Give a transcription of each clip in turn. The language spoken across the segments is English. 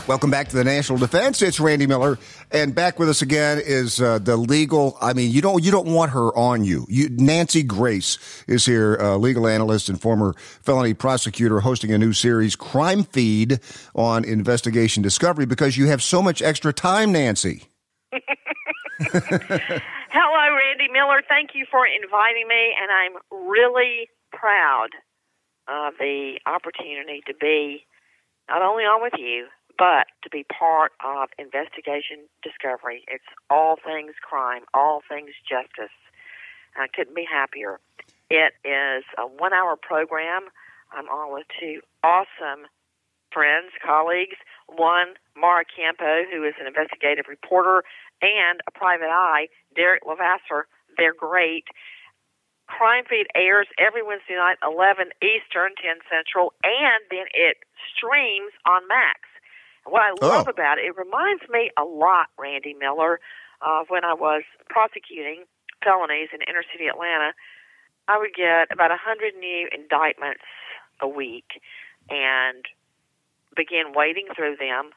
Welcome back to the National Defense. It's Randy Miller, and back with us again is the legal. I mean, you don't want her on you. Nancy Grace is here, legal analyst and former felony prosecutor, hosting a new series, Crime Feed, on Investigation Discovery, because you have so much extra time, Nancy. Hello, Randy Miller. Thank you for inviting me, and I'm really proud of the opportunity to be not only on with you, but to be part of Investigation Discovery. It's all things crime, all things justice. I couldn't be happier. It is a 1-hour program. I'm on with two awesome friends, colleagues. One, Mara Campo, who is an investigative reporter, and a private eye, Derek Levasseur. They're great. Crime Feed airs every Wednesday night, 11 Eastern, 10 Central, and then it streams on Max. What I love about it reminds me a lot, Randy Miller, of when I was prosecuting felonies in inner city Atlanta. I would get about 100 new indictments a week and begin wading through them.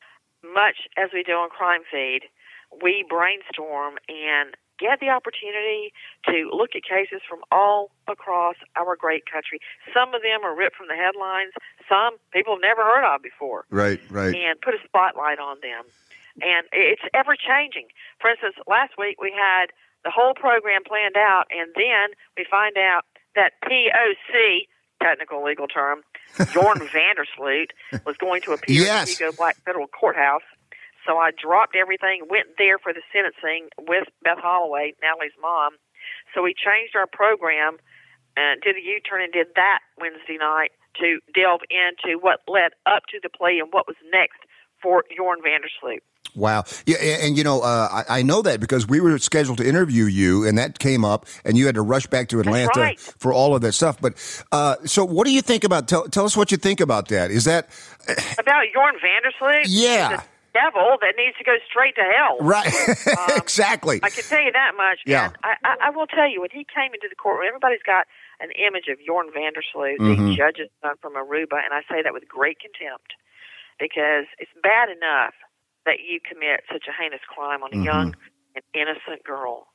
Much as we do on Crime Feed, we brainstorm and get the opportunity to look at cases from all across our great country. Some of them are ripped from the headlines. Some people have never heard of before. Right. And put a spotlight on them. And it's ever-changing. For instance, last week we had the whole program planned out, and then we find out that POC, technical legal term, Jordan Vandersloot, was going to appear at the Hugo Black Federal Courthouse. So I dropped everything, went there for the sentencing with Beth Holloway, Natalie's mom. So we changed our program and did a U-turn and did that Wednesday night to delve into what led up to the plea and what was next for Jordan Vandersloot. Wow. Yeah, and I know that because we were scheduled to interview you, and that came up, and you had to rush back to Atlanta for all of that stuff. But so what do you think about, tell us what you think about that. Is that... About Jordan Vandersloot? Yeah. Devil that needs to go straight to hell. Right. Exactly. I can tell you that much. Yeah. And I will tell you, when he came into the courtroom, everybody's got an image of Jordan Vandersloot, the judge's son from Aruba, and I say that with great contempt because it's bad enough that you commit such a heinous crime on a young and innocent girl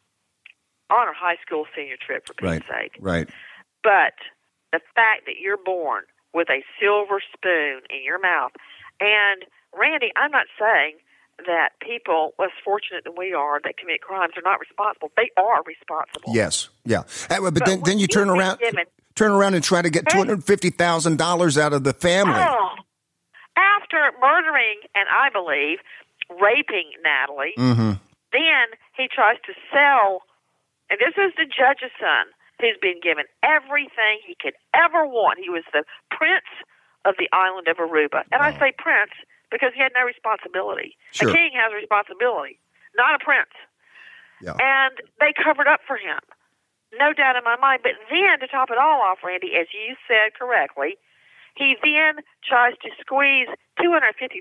on her high school senior trip, for Pete's sake. Right. But the fact that you're born with a silver spoon in your mouth, and Randy, I'm not saying that people less fortunate than we are that commit crimes are not responsible. They are responsible. Yes, yeah. But then you turn around and try to get $250,000 out of the family. Oh, after murdering and I believe raping Natalie, then he tries to sell. And this is the judge's son who's been given everything he could ever want. He was the prince of the island of Aruba, and I say prince because he had no responsibility. Sure. A king has responsibility, not a prince. Yeah. And they covered up for him. No doubt in my mind. But then, to top it all off, Randy, as you said correctly, he then tries to squeeze $250,000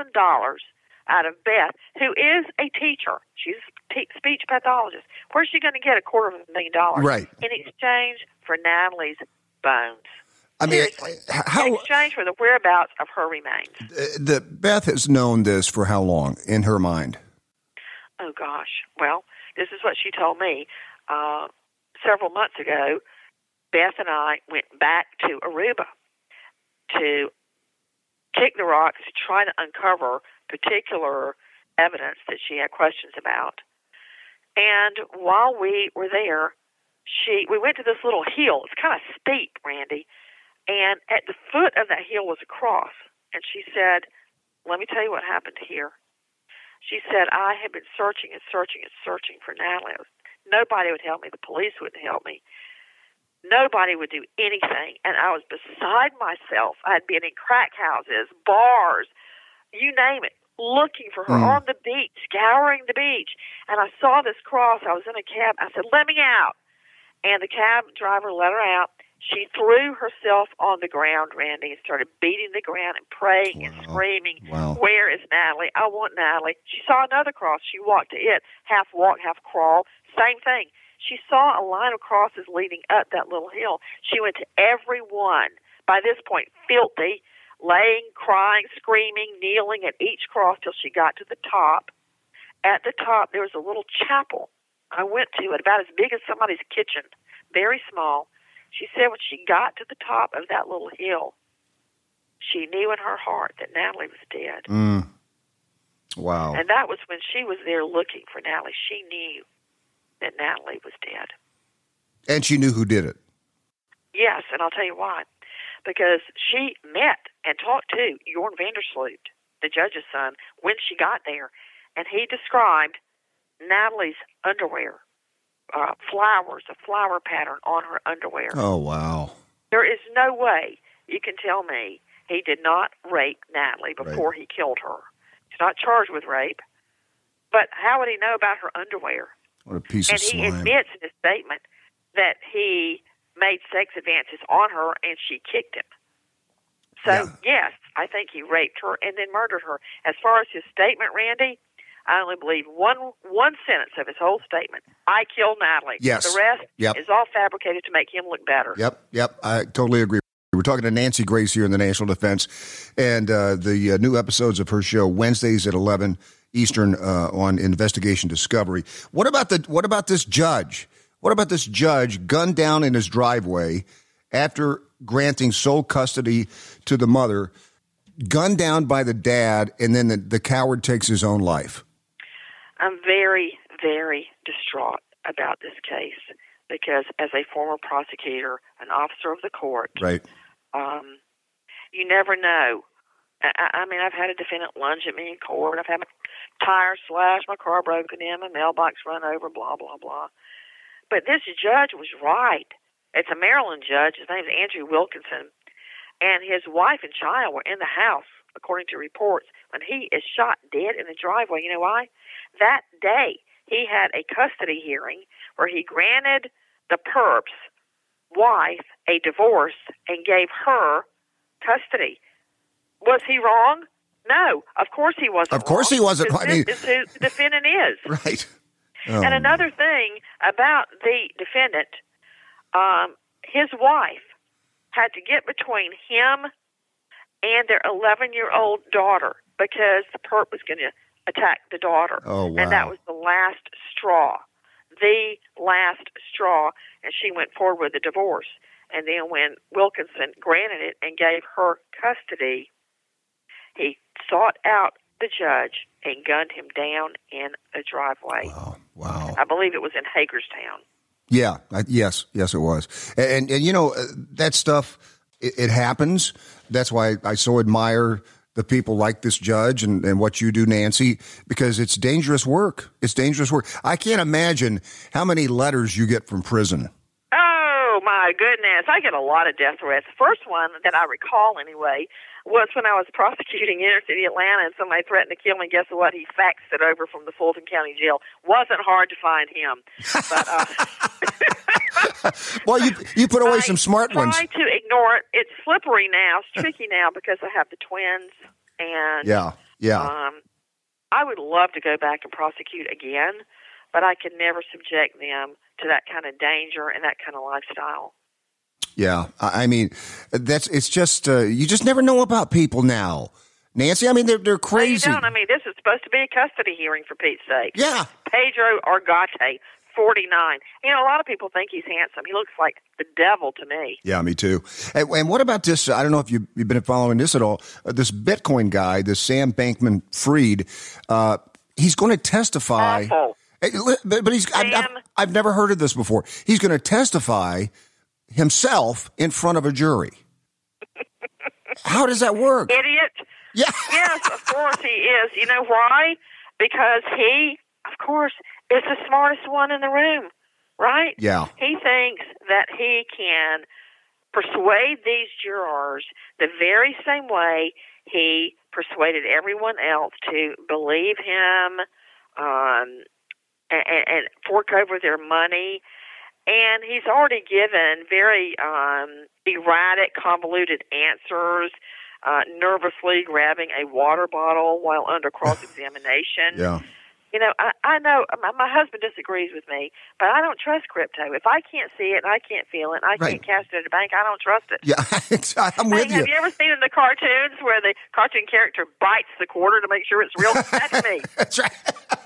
out of Beth, who is a teacher. She's a speech pathologist. Where's she going to get $250,000? Right. In exchange for Natalie's bones. I mean, in exchange for the whereabouts of her remains. Beth has known this for how long in her mind? Oh, gosh. Well, this is what she told me. Several months ago, Beth and I went back to Aruba to kick the rocks to try to uncover particular evidence that she had questions about. And while we were there, we went to this little hill. It's kind of steep, Randy. And at the foot of that hill was a cross. And she said, let me tell you what happened here. She said, I had been searching and searching and searching for Natalie. Nobody would help me. The police wouldn't help me. Nobody would do anything. And I was beside myself. I had been in crack houses, bars, you name it, looking for her on the beach, scouring the beach. And I saw this cross. I was in a cab. I said, let me out. And the cab driver let her out. She threw herself on the ground, Randy, and started beating the ground and praying and screaming, Where is Natalie? I want Natalie. She saw another cross. She walked to it, half walk, half crawl. Same thing. She saw a line of crosses leading up that little hill. She went to every one, by this point, filthy, laying, crying, screaming, kneeling at each cross till she got to the top. At the top, there was a little chapel I went to, it about as big as somebody's kitchen, very small. She said when she got to the top of that little hill, she knew in her heart that Natalie was dead. Wow. And that was when she was there looking for Natalie. She knew that Natalie was dead. And she knew who did it. Yes, and I'll tell you why. Because she met and talked to Jorn Vandersloot, the judge's son, when she got there. And he described Natalie's underwear, flowers, a flower pattern on her underwear. Oh, wow. There is no way you can tell me he did not rape Natalie before he killed her. He's not charged with rape. But how would he know about her underwear? What a piece of slime. And he admits in his statement that he made sex advances on her and she kicked him. So, yes, I think he raped her and then murdered her. As far as his statement, Randy, I only believe one sentence of his whole statement. I killed Natalie. Yes. The rest is all fabricated to make him look better. Yep. I totally agree. We're talking to Nancy Grace here in the National Defense, and the new episodes of her show Wednesdays at 11 Eastern on Investigation Discovery. What about this judge? What about this judge gunned down in his driveway after granting sole custody to the mother, gunned down by the dad, and then the coward takes his own life? I'm very, very distraught about this case because as a former prosecutor, an officer of the court, right. You never know. I mean, I've had a defendant lunge at me in court. I've had my tire slashed, my car broken in, my mailbox run over, blah, blah, blah. But this judge was right. It's a Maryland judge. His name is Andrew Wilkinson. And his wife and child were in the house, according to reports, when he is shot dead in the driveway. You know why? That day, he had a custody hearing where he granted the perp's wife a divorce and gave her custody. Was he wrong? No, of course he wasn't. Of course wrong, he wasn't. This is who the defendant is. Right. And another thing about the defendant, his wife had to get between him and their 11-year-old daughter because the perp was going to attack the daughter. Oh, wow. And that was the last straw. The last straw. And she went forward with the divorce. And then when Wilkinson granted it and gave her custody, he sought out the judge and gunned him down in a driveway. Wow. I believe it was in Hagerstown. Yeah. Yes, it was. And you know, that stuff, it happens. That's why I so admire the people like this judge and what you do, Nancy, because it's dangerous work. It's dangerous work. I can't imagine how many letters you get from prison. Oh, my goodness. I get a lot of death threats. The first one that I recall, anyway, was when I was prosecuting inner city Atlanta and somebody threatened to kill me. Guess what? He faxed it over from the Fulton County Jail. Wasn't hard to find him. But well, you put away some smart ones. I try to ignore it. It's slippery now. It's tricky now because I have the twins. And I would love to go back and prosecute again, but I can never subject them to that kind of danger and that kind of lifestyle. Yeah, I mean, it's just you just never know about people now, Nancy. I mean, they're crazy. No, you don't. I mean, this is supposed to be a custody hearing for Pete's sake. Yeah, Pedro Argate, 49. You know, a lot of people think he's handsome. He looks like the devil to me. Yeah, me too. And what about this? I don't know if you've been following this at all. This Bitcoin guy, this Sam Bankman-Fried, he's going to testify. Awful. But I've never heard of this before. He's going to testify himself in front of a jury. How does that work? Idiot. Yeah. Yes, of course he is. You know why? Because he, of course, is the smartest one in the room, right? Yeah. He thinks that he can persuade these jurors the very same way he persuaded everyone else to believe him and fork over their money. And he's already given very erratic, convoluted answers, nervously grabbing a water bottle while under cross-examination. Yeah. I know my husband disagrees with me, but I don't trust crypto. If I can't see it and I can't feel it and I can't cash it at a bank, I don't trust it. Yeah, I'm with you. Have you ever seen in the cartoons where the cartoon character bites the quarter to make sure it's real? That's me. That's right.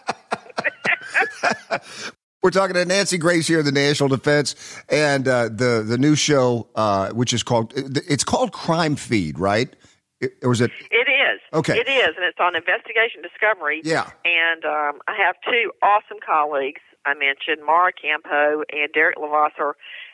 We're talking to Nancy Grace here in the National Defense, and the new show, which is called Crime Feed, right? Or is it? It is. Okay. It is, and it's on Investigation Discovery. Yeah. And I have two awesome colleagues I mentioned, Mara Campo and Derek Levasseur.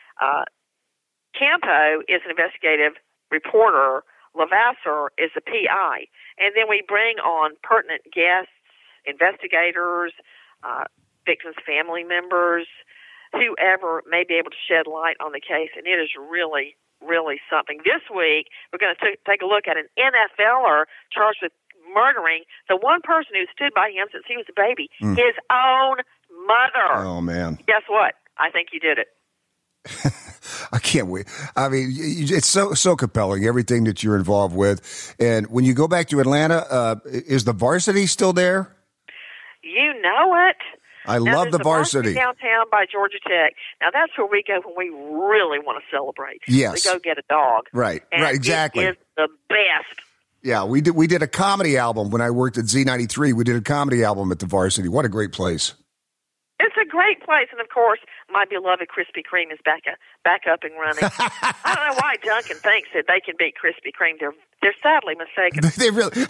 Campo is an investigative reporter. Levasseur is a PI. And then we bring on pertinent guests, investigators, victims' family members, whoever may be able to shed light on the case. And it is really, really something. This week, we're going to take a look at an NFLer charged with murdering the one person who stood by him since he was a baby, his own mother. Oh, man. Guess what? I think you did it. I can't wait. I mean, it's so compelling, everything that you're involved with. And when you go back to Atlanta, is the Varsity still there? You know it. I love the Varsity. Downtown by Georgia Tech. Now, that's where we go when we really want to celebrate. Yes. We go get a dog. Right, and right, exactly. It is the best. Yeah, we did a comedy album when I worked at Z93. We did a comedy album at the Varsity. What a great place. It's a great place. And, of course, my beloved Krispy Kreme is back up and running. I don't know why Duncan thinks that they can beat Krispy Kreme. They're sadly mistaken. They really...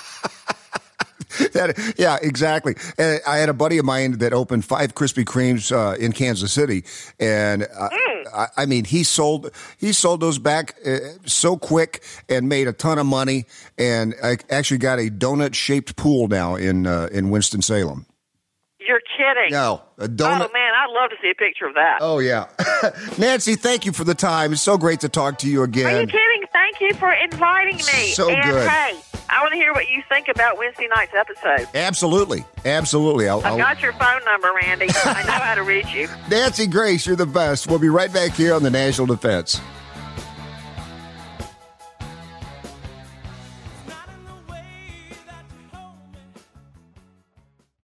Yeah, exactly. And I had a buddy of mine that opened 5 Krispy Kremes in Kansas City, and I mean, he sold those back so quick and made a ton of money, and I actually got a donut-shaped pool now in Winston-Salem. You're kidding. No, a donut. Oh, man, I'd love to see a picture of that. Oh, yeah. Nancy, thank you for the time. It's so great to talk to you again. Are you kidding? Thank you for inviting me. So and good. Hey, I want to hear what you think about Wednesday night's episode. Absolutely. I've got your phone number, Randy. I know how to reach you. Nancy Grace, you're the best. We'll be right back here on the National Defense.